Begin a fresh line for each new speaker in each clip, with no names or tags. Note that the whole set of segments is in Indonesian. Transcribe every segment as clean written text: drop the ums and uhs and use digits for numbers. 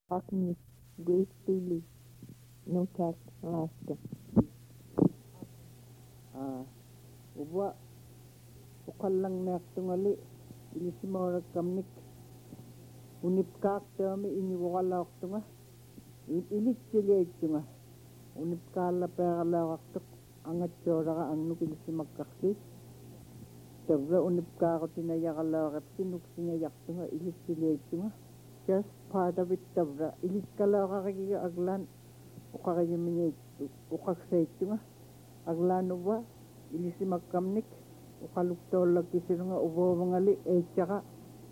Agnes Grace Dooley, Notak, Alaska.
Uba ukallang naktungali ilisimora kamnik unipkak tami iniwala tunga ilit tunga unipkala pera tuk angat chora ang nukilisimakakti tabra unipkako tinayakala sinuk sinayak tunga ilit tunga just part of it tabra ilit kala kakiga aglan ukakayaminya ukaksay tunga aglan uba ilisimakamnik ukaluktolag kisirunga ubo mangali tsaka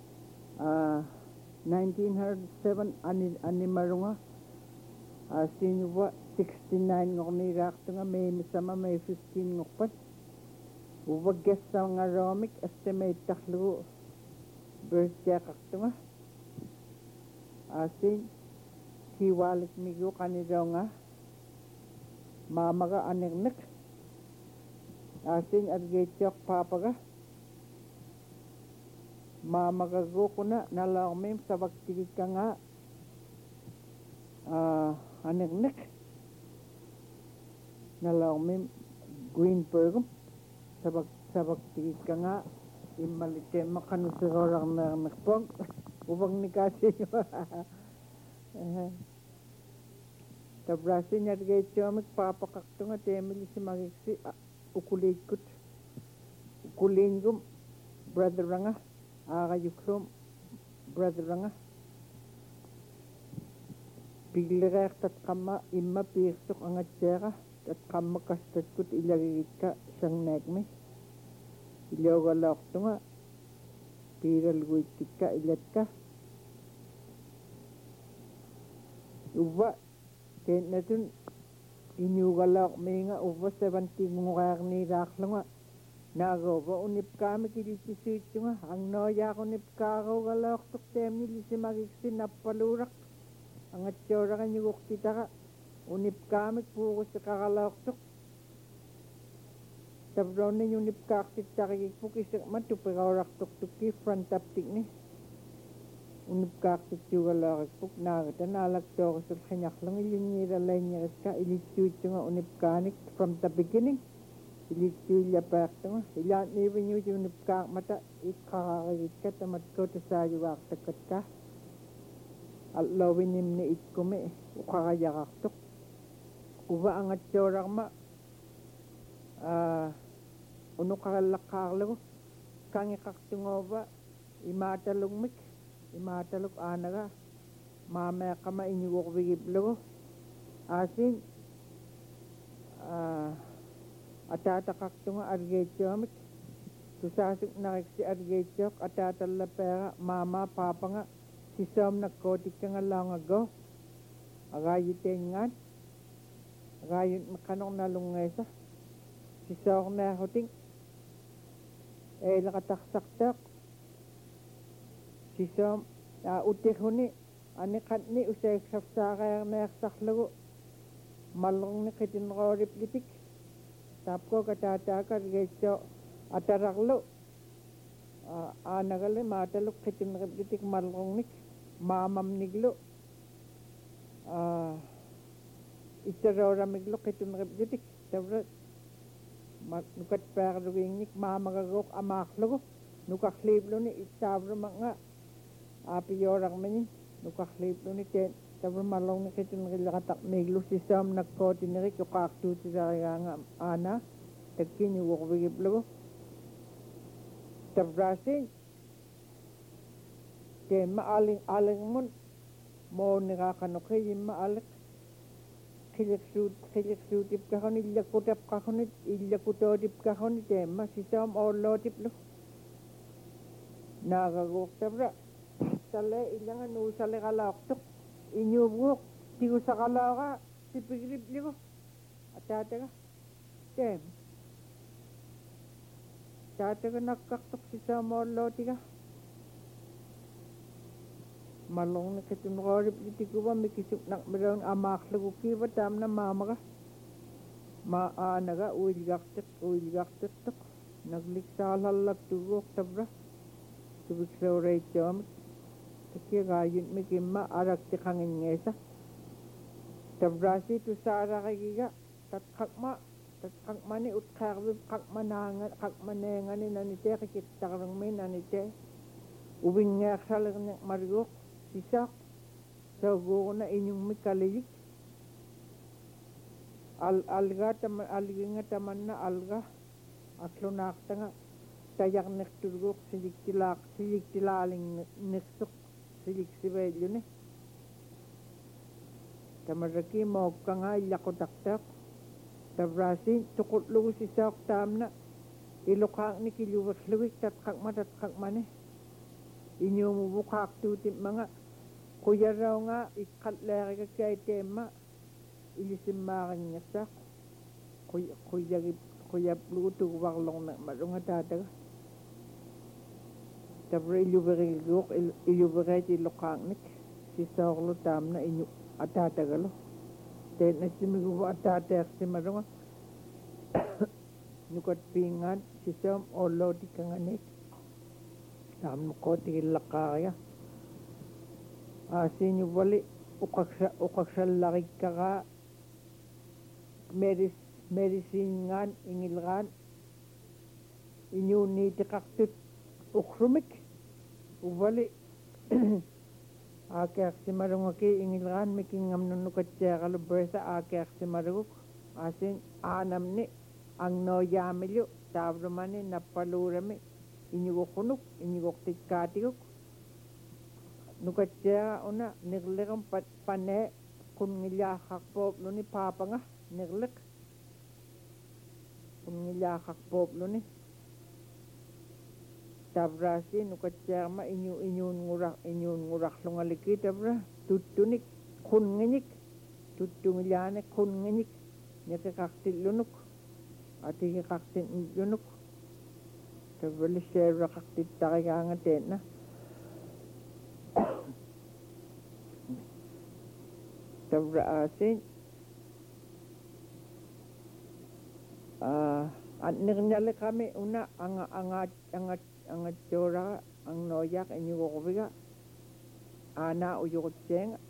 1907 ani marunga sinuwa 69 ngokni raktunga may misama may 15 ngokpat uba guest sa nga romik estimate taklu birthday kaktunga asin hiwalik migo kaniraw nga mamaga aneknek asin at gaychok papaga mamagago ko na nalakmim sa bagtigit ka nga aneknek nalakmim Greenberg sa bagtigit ka nga imalite makanusurorang na nakpong ubang ni kasi tabrasin at gaychok magpapakakto nga temili si magiksi ukulikut ukulingum brother ranga agayukrom brother ranga biglerak tat kama imma pirsok ang atsera tat kama kastat kut ilagigit ka siyang negme ilagalak to nga piral guitik ka ilat ka uba kaya natun inyugalak may nga uba 70 ngukak ni raklo nga nago ba unip kami kilisisit nga ang noya ko unip kako galak tuk tem nilisi magiksi napalurak ang atsura ka nyugok tita ka unip kami pukos sa kakalak tuk tabro na yung unip kaksit sa kikipukis matupikaw rak tuk tuki front taptik ni unip kaksit yung galak puk nakita nalagto ko sa kanyak lang ilinira lay niya ka ilisuit nga unip kanik from the beginning ilisuya pak nga ilan even yung unip kak mata ikakakit ka tamat ko ta sa yuwak takat ka at lawinim ni itkume ukakayakak tuk uba ang atsorak ma unukakalakaklo kangikak tungo ba imatalog mik imatalog anaga mamaya kama inyugok bigiblo asin atatakak tunga argechomik susasuk nakiksi argechok atatala pera mama papa nga sisom nakotik ka nga lang ago agayitengan agayit makanong nalungesa sisom na huting lakataksak sisom utik huni anikat ni usay sapsakay ang naksaklago malong ni kitinrorip gitik tapko katataka gecho ataraklo anagali matalok kitinrip gitik malong nik mamam niglo itarora miglo kitinrip gitik tabra nukat perwing nik mamagagok amaklo nukakliblo ni itabro mga apiyorang mani nukakliblo ni ken tabro malong ni kitinrip lakatak miglo sisam nagkoti ni rik kaktu nga ana tagkin yung wakbigiblo tabrasin kaya maaling mon mo nikakanokay yung maalik kilik-sutip ka ko ilakutap ka ko ilakutodip ka ko tema sisam orlotip lo nakagok tabra sale ilangan usale kalaktok inyubuk tigo sa kalaka sipigrip ligo atata ka tem tata ka nakaktok sisam orloti ka malong na kitunorip iti ko ba mikisip nak meron amaklo kiba tam na mama ka maanaga uilgaktet tok nagliksalal tugok tabra tubik sa oray chom tikirayun mikimma araktikangingesa tabrasi tu sarakiga tatkakmani utkarbi kakmanengani nanite kikittakarangmi nanite ubingngaksalarnek margok sisak saguna inyong mikaliyik alga tamanna alga atlunaqtanga tajarnerturguk siliktilaaling nirsuq siliksiveilluni tamaraki mookkanga illaqutaqtaq tabrasi tuqutlugu sisaaq taamna iluqaaqni kiluverlugik tatqaqmani inyumubuqaaqtuutimmanga quyarraunga iqqalleeriga kaiteemma ilisimmaaqinngissaq quyaplugu tuguvarlorna malunga taataga tabra iluvereet iluqaaqnik sisaorlu taamna inyu ataatagalo teennassimiguvu ataateersimalunga nukat piingaan sisaam ollootikkanganik taamnuqootigillaqqaariga aasiinyuvvali uqaksallarikkaqaa medisiingaan ingilgaan inyuunniitiqartut uqsumik uvvali aakeersimalungaki ingilgaan mikingamnunnukatsiaqalu bresa aakeersimaluguk aasiin aanamni angnooyaamillu taavrumani nappaluurami iñuguqunuk iñuguqtikkaatiguk nukatsiaga una nirliqum panee qunngillaaqqarpoopluni paapanga nirliq qunngillaaqqarpoopluni tavrasi nukatsiarma iñuungurarlungaliki tavra tuttunik qunngijik tuttungillaanik qunngijik niqiqartillunuk atigiqartinillunuk tavvali seerraqartittarigaanga teenna tavra aasin nirñaliqami una angatjooraga angnooyaaq iñugoqviga aanaa uyugutsienga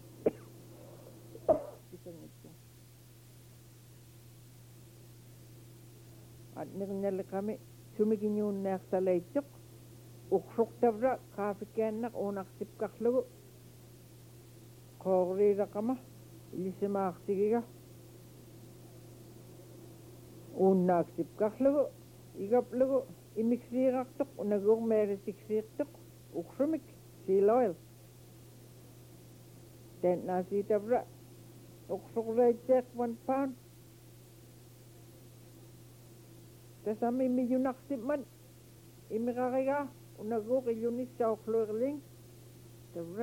nirñaliqami sumigiñuunneersaleitsuq uqsuqtavra qaafikiannaq uunartipkarlugu qoorriiraqama ilisimaartigiga uunnaaqtipkarlugu igaplugu imiksiirartuq unaguur meeritiksiirtuq uqsumik seal oil tennaasiitavra uqsuqreitseeq 1 pound tasami imiyunaqsipman imiqarigaa unaguuq illunissauqluirling tavra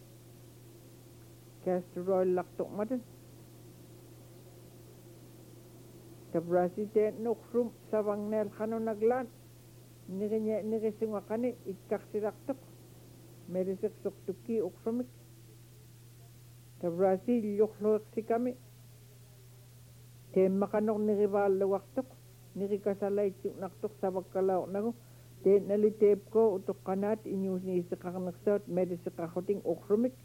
castor oil laqtuqmatan tabrasi teen uqsum savangneelqanunaglaan nirisungaqani ikkarsilaqtuq merisiqsuqtukki uqsumik tabrasi illuqluiqsikami teemmaqanoq nirivaalluartuq nirikasalaitsuqnartuq savakkalaornagu teennali teepko utuqqanaat iñuusniisiqarnersaut merisiqarruting uqsumik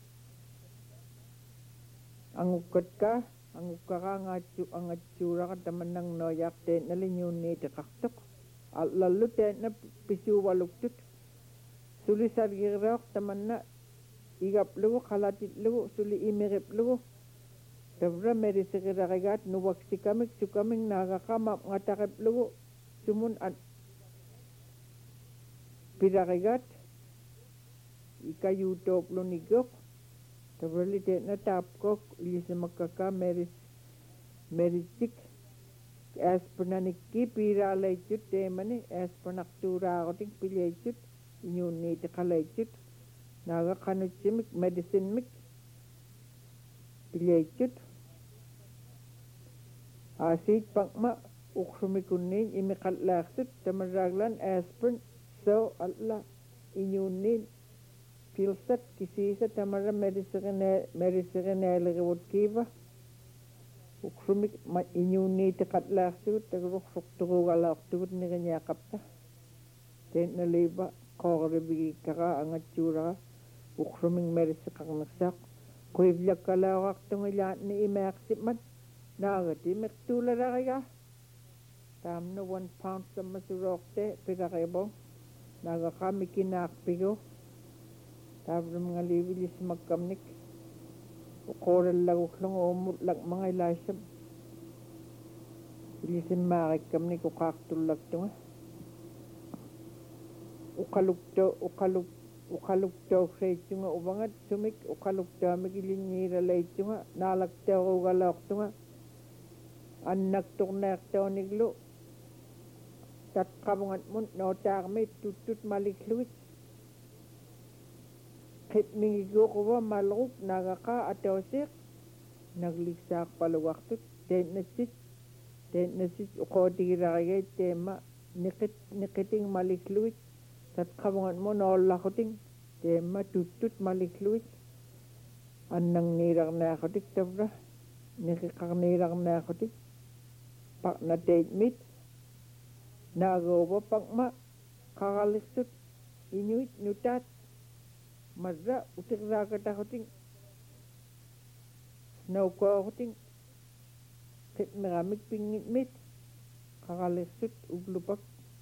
angukkatka angatsuuraqa tamannarnooyaaq teennali ñuunniitiqartuq allallu teenna pisuuvaluktut sulisargiriroq tamanna igaplugu qalatitlugu suli imiqiplugu tavra merisiqirarigaat nuvaksikamik sukamik naagaqa mapngataqiplugu sumun pirarigaat ikayuutoopluniggoq tavrali teenna taapkoq ilisimakkaka meritsik aaspunanikki piiraaleitchut teemani aaspunartuuraarutik pileitchut iñuunniitiqaleitchut naaga qanutsimik medicinmik pileitchut aasiit paqma uqsumikunniin imiqallaarsut tamarraaglan aaspun so alla iñuunniin pilsat kisiisa tamarra merisiqineelerivutkiiva uqsumik iñuunniitiqallaarsut taguruqsuqturuugalaortugut niriñaaqapta teennaliiva qooribigikkaqa angatsuuraqa uqsuming merisiqarnersaaq kuivlakkalaorartungilaatni imeaqsipmat naagati mertuulalariga taamna 1 pound sammasuroorte piqaribo naagaqamikinaarpigu taavlumngaliivilismakkamnik uqoolallaguklungu ummulak mangailaissam ilisimmaarikkamnik uqaartullaktunga uqaluktoorseitsunga uvangat sumik uqaluktaamik ilinniilalaitsunga naalakteeruugalaortunga annaktorneertooniglu tatqavungatmun nootaarmit tuttut malikluit qitmingiguuquva malruk naagaqa atoosiq nagliksaarpaluartut teennatsit uqootigilarigai teema niqiting malikluit tatqavungatmun oollarruting teema tuttut malikluit annangniilarnaaqatik tavra niqiqarniilarnaaqatik paqnateitmit naagauva paqma qaraliqsut inuit nutaat marra utiqraaqataquting snowkooruting qitmiramik pingitmit qaraliqsut uglupak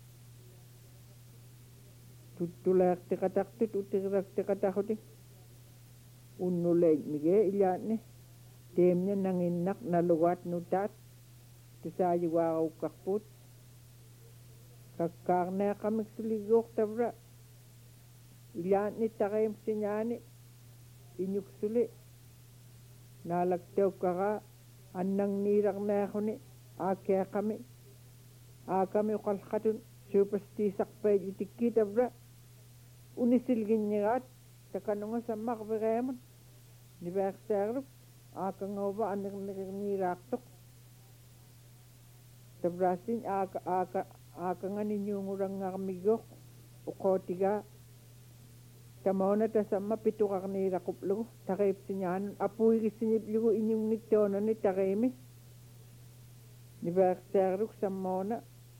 tuttulaaqtiqataqtut utiqraqtiqataquting unnuleitmige ilaanni teemnya nanginnaq nalugaat nutaat tusaayugaarukkarpuut kakkaarneaqamik suligguortavra ilaanni taqeimsiñaani iñuksuli naalakteukkara annangniilarnaaquni aakami uqalqatun superstiisarpait itikkiitavra unisilginnigaat takanunga sammaqvireemun niveersaarluk aakangauva anirniqirniiraartoq tavraasin aakangani ñuungurangarmiggoq uqootigaa tamoona tasamma pituqarniiraquplugu taqeipsiñaanun apuigissiñiplugu iñungnik toonani taqeimi niveersaarluk sammoona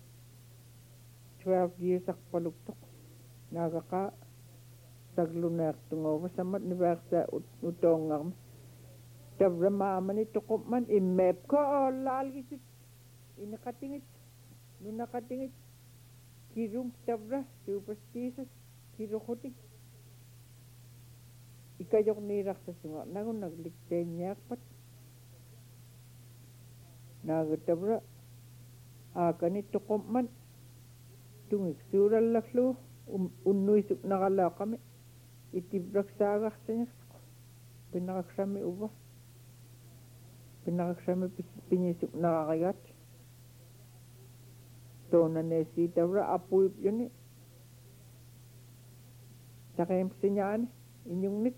12 years arpaluktoq naagaqa tagluneertungova sammat niveersaa utoongarma tavra maamani tuqupman immeepko oollaalgisut inaqatingit nunaqatingit kirung tavra superstitious kiruqutik ikajoqniiraqsasunga nagun naglikteeñaaqpat naaga tavra aakani tuqupman tungik suurallaklu unnuisuk naqalaaqami itibraksaaqarsiñaqsaqu pinaqaksami uva pinaqaksami piñisuk naqarigaat toonanesi tavra apuipyuni taqeimsiñaani iñungnik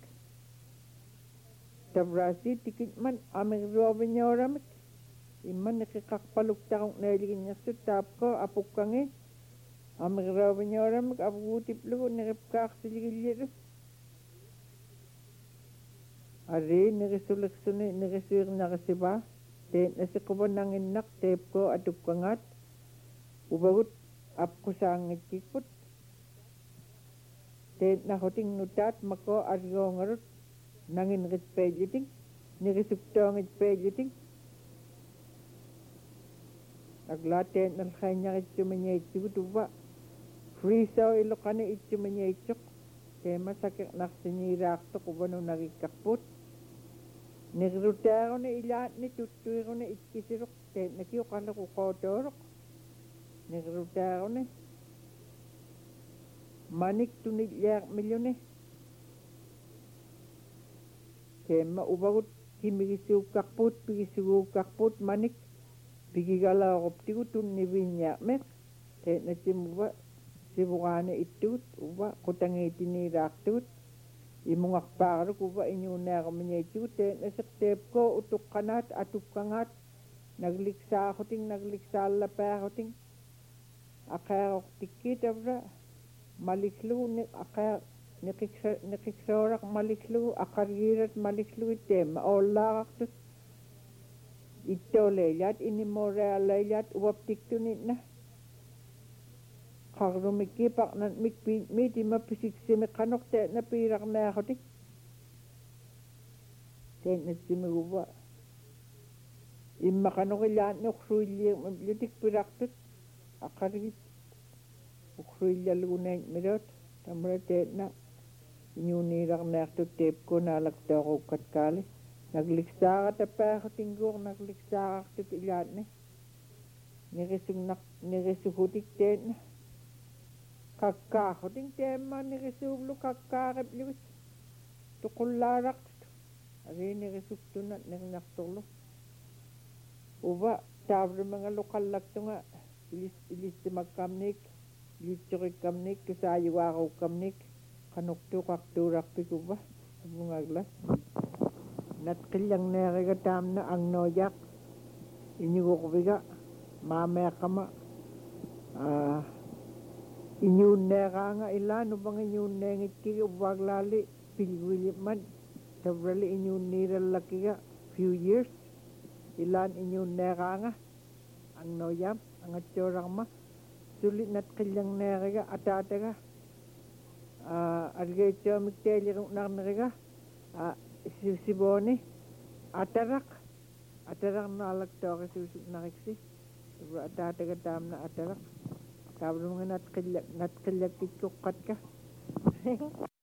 tavrasi tikitman amirruoviñooramik imman niqiqarpaluktaquk neeliginñersut taapko apukkangi amirruoviñooramik apuutiplugu niqipkaarsiligillilu ari niqisuliqsuni niqisuirnaqisivaa teennasiquva nanginnaq teepko atukkangaat uvagut apqusaangitkikput teennaqhuting nutaat mako arioongarut nanginritpeilliting niqisuktoongitpeilliting aglaa teennalqaiñaqitsumiñaitsugut uva friisao iluqani itsumiñaitsuq teema sakiqnarsiñiiraartoq uvanu nagikkarput niqrutaaruни ilaatni tuttuiruni ikkisiruq teennaki uqalluq uqootooruq niqrutaaruni manik tunilliarmiljuni teema uvagut kimigisuukkarpuut pigisuguukkarpuut manik pigigalaaquptigu tunniviññaaqmeq teennatimuva sivugaani ittugut uva qutangiitiniiraartugut imungarpaarluk uva iñuunaarumiñaitsugut teennasiq teepko utuqqanaat atukkangaat nagliksaallapaarruting aqaarortikkiitavra maliklugu niqiksooraq maliklugu aqargiirat maliklugu teema oollaaqartut ittooleilaat inimoorealeilaat uvaptiktunitna qarlumikkipak nan mitima pisiksimi qanoqte na piiraqnaaqutik teennatsimiguva immaqanoqillaanni uqsuillium lutik piraqtut aqarigit uqsuillalgunain milot tamra teenna iñuuniiraqnaartut teepkuunaalaqtooqukkatkaali nagliksaaratapaaqutinguuq nagliksaaaqartut ilaanni nirisuhutik teenna kakkaaqutin teemma nirisuuvlu kakkaaqipливит tuqullaaraqtut ariinirisuktuna nirnartorlu uva taavrumangaluqallaktunga ilissimakkamnik ilitsorikkamnik tusaayuaaruukkamnik qanortuuqartuurarpikuva avungaglas natqillarneeriga taamna angnoojaq iñuguqviga maameeqqama iñuunneeraanga ilaanupanga iñuunneengitkiga uvvaaglaali pilguilimman tavrali iñuunniirallakkiga few years ilaan iñuunneeraanga angnoojam angatsoorarma suli natqillarneeriga ataataga algeitsoomik teeliruqnarneriga sivooni ataraq naalaktoorisuusuknariksi ataataga taamna ataraq taavrumanga natqillakkitkuqqatka